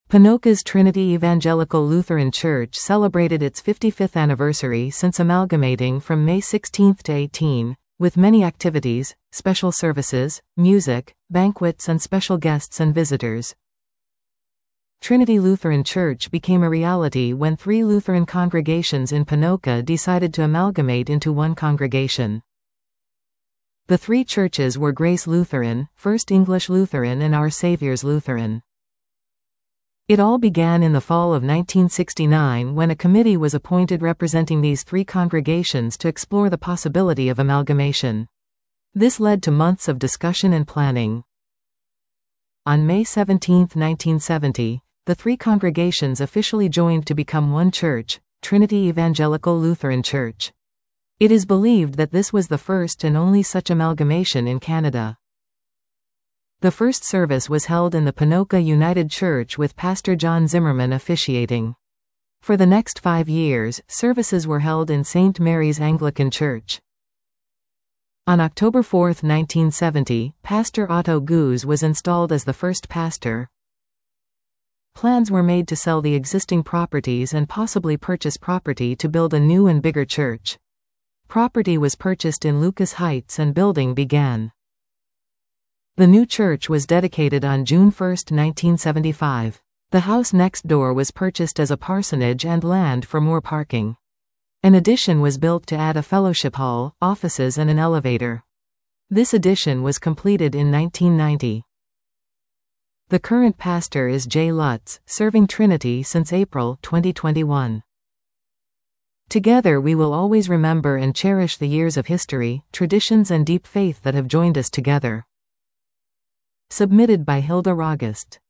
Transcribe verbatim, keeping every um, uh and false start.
Ponoka's Trinity Evangelical Lutheran Church celebrated its fifty-fifth anniversary since amalgamating from May sixteenth to eighteenth, with many activities, special services, music, banquets and special guests and visitors. Trinity Lutheran Church became a reality when three Lutheran congregations in Ponoka decided to amalgamate into one congregation. The three churches were Grace Lutheran, First English Lutheran and Our Saviour's Lutheran. It all began in the fall of nineteen sixty-nine when a committee was appointed representing these three congregations to explore the possibility of amalgamation. This led to months of discussion and planning. On May seventeenth, nineteen seventy, the three congregations officially joined to become one church, Trinity Evangelical Lutheran Church. It is believed that this was the first and only such amalgamation in Canada. The first service was held in the Ponoka United Church with Pastor John Zimmerman officiating. For the next five years, services were held in Saint Mary's Anglican Church. On October fourth, nineteen seventy, Pastor Otto Goose was installed as the first pastor. Plans were made to sell the existing properties and possibly purchase property to build a new and bigger church. Property was purchased in Lucas Heights and building began. The new church was dedicated on June first, nineteen seventy-five. The house next door was purchased as a parsonage and land for more parking. An addition was built to add a fellowship hall, offices and an elevator. This addition was completed in nineteen ninety. The current pastor is Jay Lutz, serving Trinity since April twenty twenty-one. Together we will always remember and cherish the years of history, traditions and deep faith that have joined us together. Submitted by Hilda Rogest.